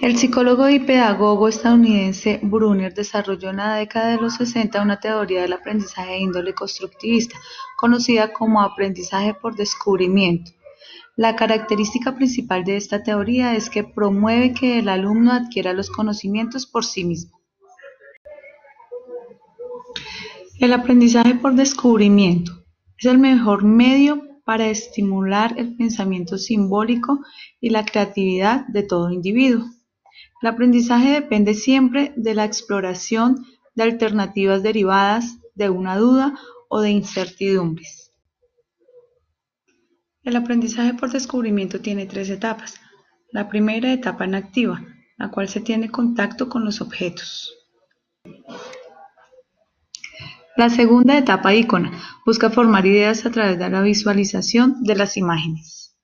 El psicólogo y pedagogo estadounidense Brunner desarrolló en la década de los 60 una teoría del aprendizaje de índole constructivista, conocida como aprendizaje por descubrimiento. La característica principal de esta teoría es que promueve que el alumno adquiera los conocimientos por sí mismo. El aprendizaje por descubrimiento es el mejor medio para estimular el pensamiento simbólico y la creatividad de todo individuo. El aprendizaje depende siempre de la exploración de alternativas derivadas de una duda o de incertidumbres. El aprendizaje por descubrimiento tiene tres etapas. La primera etapa inactiva, la cual se tiene contacto con los objetos. La segunda etapa ícona, busca formar ideas a través de la visualización de las imágenes.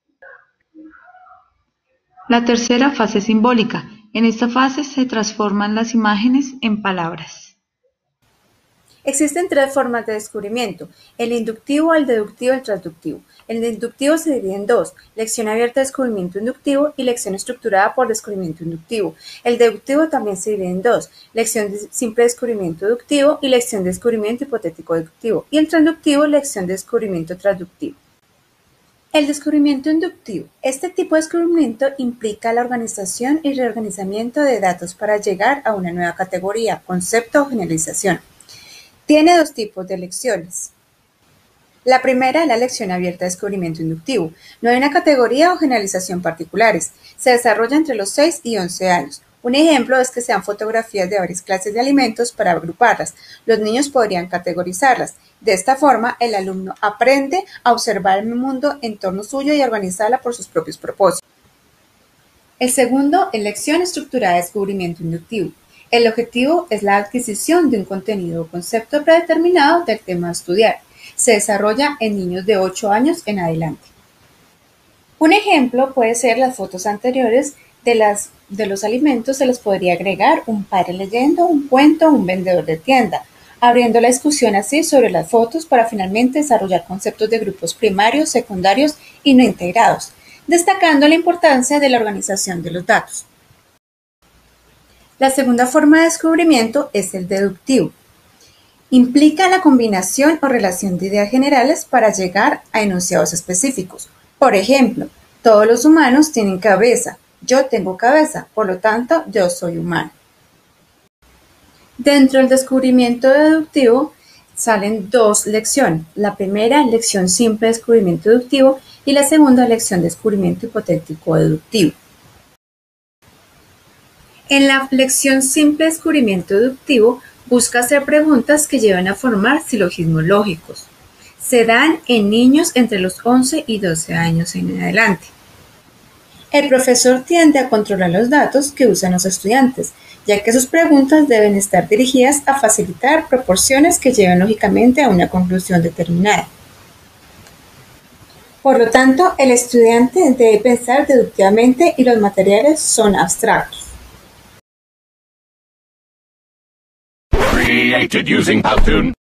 La tercera fase simbólica, en esta fase se transforman las imágenes en palabras. Existen tres formas de descubrimiento: el inductivo, el deductivo y el transductivo. El inductivo se divide en dos: lección abierta de descubrimiento inductivo y lección estructurada por descubrimiento inductivo. El deductivo también se divide en dos: lección simple de descubrimiento deductivo y lección de descubrimiento hipotético deductivo. Y el transductivo, lección de descubrimiento transductivo. El descubrimiento inductivo. Este tipo de descubrimiento implica la organización y reorganizamiento de datos para llegar a una nueva categoría, concepto o generalización. Tiene dos tipos de lecciones. La primera es la lección abierta de descubrimiento inductivo. No hay una categoría o generalización particulares. Se desarrolla entre los 6 y 11 años. Un ejemplo es que sean fotografías de varias clases de alimentos para agruparlas. Los niños podrían categorizarlas. De esta forma, el alumno aprende a observar el mundo en torno suyo y a organizarla por sus propios propósitos. El segundo es lección estructurada de descubrimiento inductivo. El objetivo es la adquisición de un contenido o concepto predeterminado del tema a estudiar. Se desarrolla en niños de 8 años en adelante. Un ejemplo puede ser las fotos anteriores de los alimentos. Se les podría agregar un padre leyendo un cuento o un vendedor de tienda, abriendo la discusión así sobre las fotos para finalmente desarrollar conceptos de grupos primarios, secundarios y no integrados, destacando la importancia de la organización de los datos. La segunda forma de descubrimiento es el deductivo. Implica la combinación o relación de ideas generales para llegar a enunciados específicos. Por ejemplo, todos los humanos tienen cabeza. Yo tengo cabeza, por lo tanto, yo soy humano. Dentro del descubrimiento deductivo salen dos lecciones. La primera, lección simple de descubrimiento deductivo, y la segunda, lección de descubrimiento hipotético deductivo. En la lección simple de descubrimiento deductivo, busca hacer preguntas que llevan a formar silogismos lógicos. Se dan en niños entre los 11 y 12 años en adelante. El profesor tiende a controlar los datos que usan los estudiantes, ya que sus preguntas deben estar dirigidas a facilitar proporciones que lleven lógicamente a una conclusión determinada. Por lo tanto, el estudiante debe pensar deductivamente y los materiales son abstractos. Created using Powtoon.